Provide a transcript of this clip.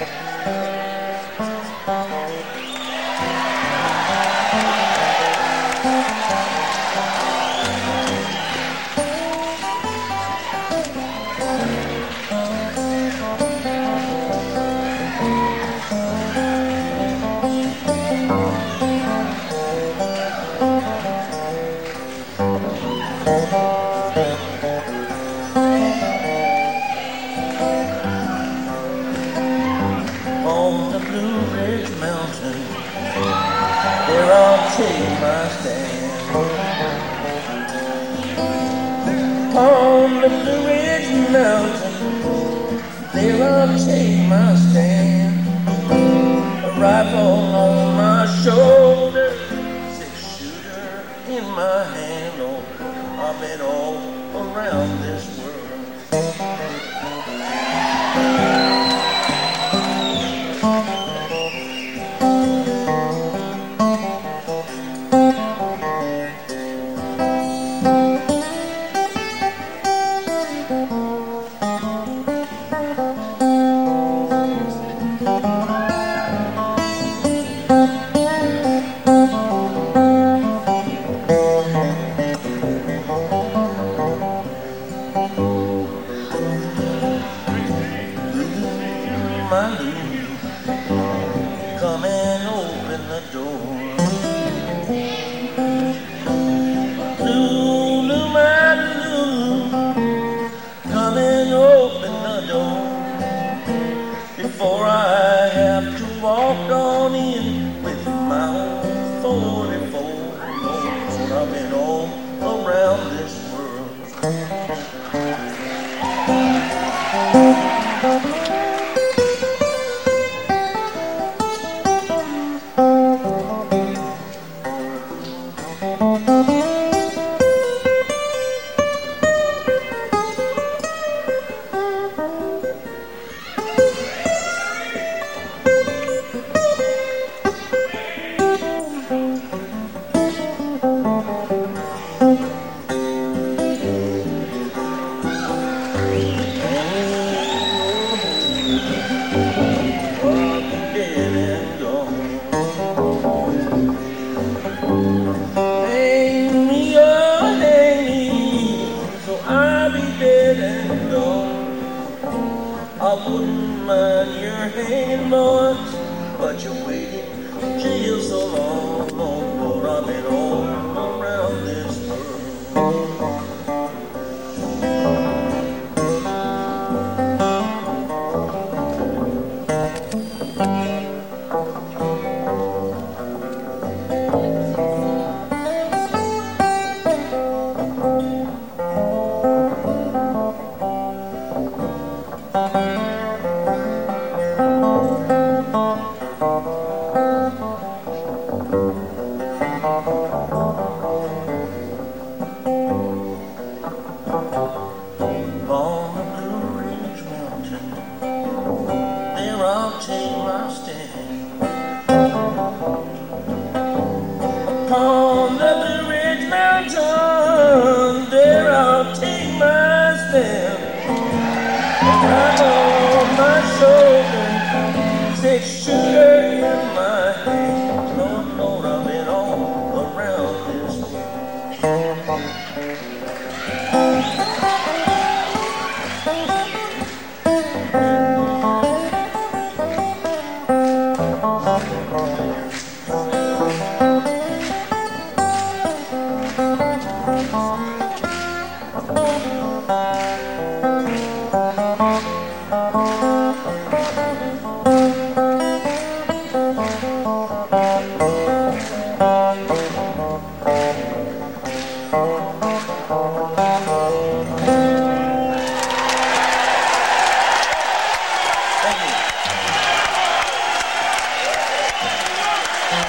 On the Blue Ridge Mountain, there I'll take my stand. On the Blue Ridge Mountain, there I'll take my stand. A rifle on my shoulder, 6-shooter in my hand. Oh, I've been all around this world. My Lou, come and open the door. Lulu, my Lulu, come and open the door. Before I have to walk on in with my own 44. Lord, I've been all around this world. I wouldn't mind your hanging, boys, but you're waiting in jail so long. Lord, I've been all around this world. On the Blue Ridge Mountain, there I'll take my stand. Upon the Blue Ridge Mountain, there I'll take my stand. And I'm on my shoulder, 6-shooter in my hand. Lord, Lord, I've been all around this world. Thank you.